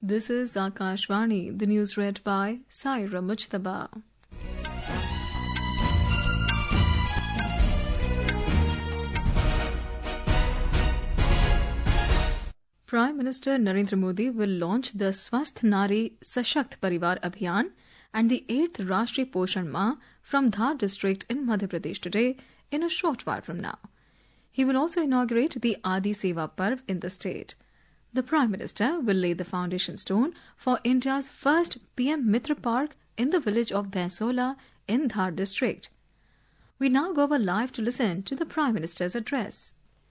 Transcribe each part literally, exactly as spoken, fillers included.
This is Akashvani, the news read by Saira Mujtaba. Prime Minister Narendra Modi will launch the Swasth Nari Sashakt Parivar Abhiyan and the eighth Rashtriya Poshan Mah from Dhar district in Madhya Pradesh today in a short while from now. He will also inaugurate the Adi Seva Parv in the state. The Prime Minister will lay the foundation stone for India's first P M Mitra Park in the village of Bhaisola in Dhar district. We now go over live to listen to the Prime Minister's address.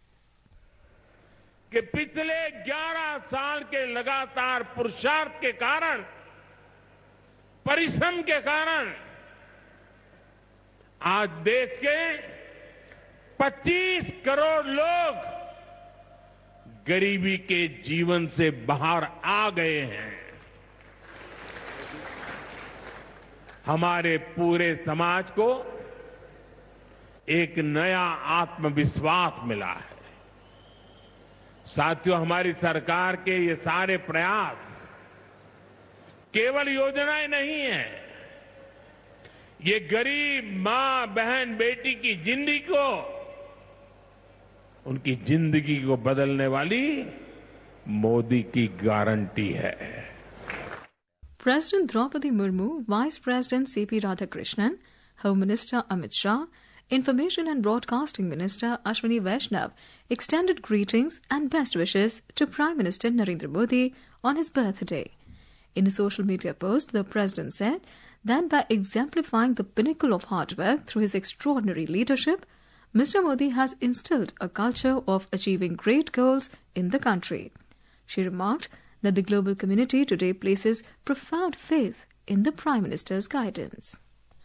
कि पिछले ग्यारह साल के लगातार पुरुषार्थ के कारण, परिश्रम के कारण आज देश के पच्चीस करोड़ लोग गरीबी के जीवन से बाहर आ गए हैं। हमारे पूरे समाज को एक नया आत्मविश्वास मिला है। साथियों, हमारी सरकार के ये सारे प्रयास केवल योजनाएं नहीं है, ये गरीब मां, बहन, बेटी की जिंदगी को, उनकी जिंदगी को बदलने वाली मोदी की गारंटी है। President Draupadi Murmu, Vice President C P Radhakrishnan, Home Minister Amit Shah, Information and Broadcasting Minister Ashwini Vaishnav extended greetings and best wishes to Prime Minister Narendra Modi on his birthday. In a social media post, the President said that by exemplifying the pinnacle of hard work through his extraordinary leadership, Mister Modi has instilled a culture of achieving great goals in the country. She remarked that the global community today places profound faith in the Prime Minister's guidance.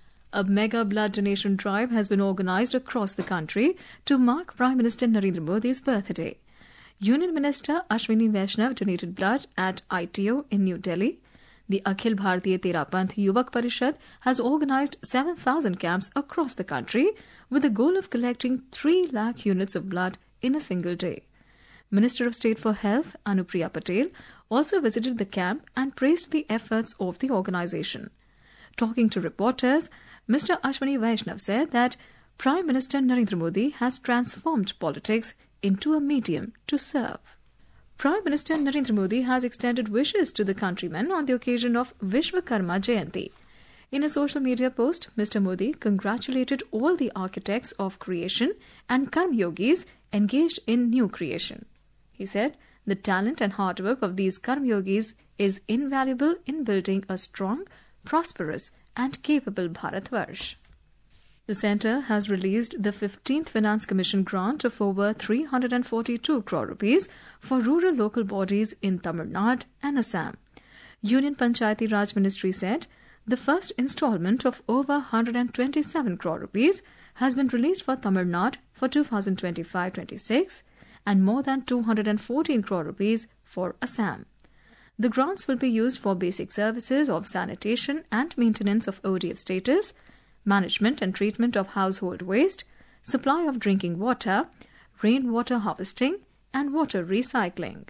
A mega blood donation drive has been organized across the country to mark Prime Minister Narendra Modi's birthday. Union Minister Ashwini Vaishnav donated blood at I T O in New Delhi. The Akhil Bharatiya Terapanth Yuvak Parishad has organized seven thousand camps across the country with the goal of collecting three lakh units of blood in a single day. Minister of State for Health Anupriya Patel also visited the camp and praised the efforts of the organization. Talking to reporters, Mister Ashwini Vaishnav said that Prime Minister Narendra Modi has transformed politics into a medium to serve. Prime Minister Narendra Modi has extended wishes to the countrymen on the occasion of Vishwakarma Jayanti. In a social media post, Mister Modi congratulated all the architects of creation and Karma Yogis engaged in new creation. He said, the talent and hard work of these Karma Yogis is invaluable in building a strong, prosperous and capable Bharatvarsh. The Centre has released the fifteenth Finance Commission grant of over three hundred forty-two crore rupees for rural local bodies in Tamil Nadu and Assam. Union Panchayati Raj Ministry said the first installment of over one hundred twenty-seven crore rupees has been released for Tamil Nadu for two thousand twenty-five twenty-six and more than two hundred fourteen crore rupees for Assam. The grants will be used for basic services of sanitation and maintenance of O D F status, management and treatment of household waste, supply of drinking water, rainwater harvesting, and water recycling.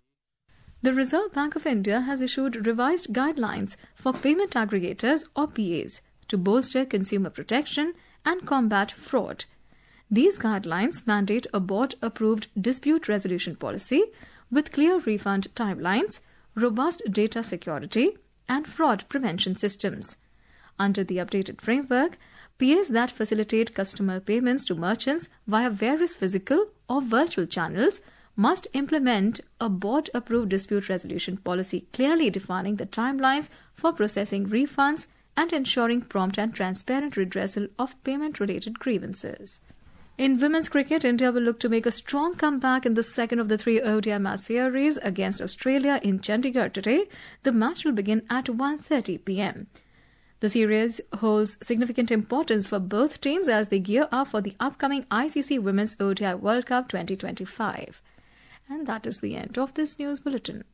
The Reserve Bank of India has issued revised guidelines for payment aggregators or P As to bolster consumer protection and combat fraud. These guidelines mandate a board-approved dispute resolution policy with clear refund timelines, robust data security, and fraud prevention systems. Under the updated framework, P As that facilitate customer payments to merchants via various physical or virtual channels must implement a board-approved dispute resolution policy clearly defining the timelines for processing refunds and ensuring prompt and transparent redressal of payment-related grievances. In women's cricket, India will look to make a strong comeback in the second of the three O D I match series against Australia in Chandigarh today. The match will begin at one thirty p m. The series holds significant importance for both teams as they gear up for the upcoming I C C Women's O D I World Cup twenty twenty-five. And that is the end of this news bulletin.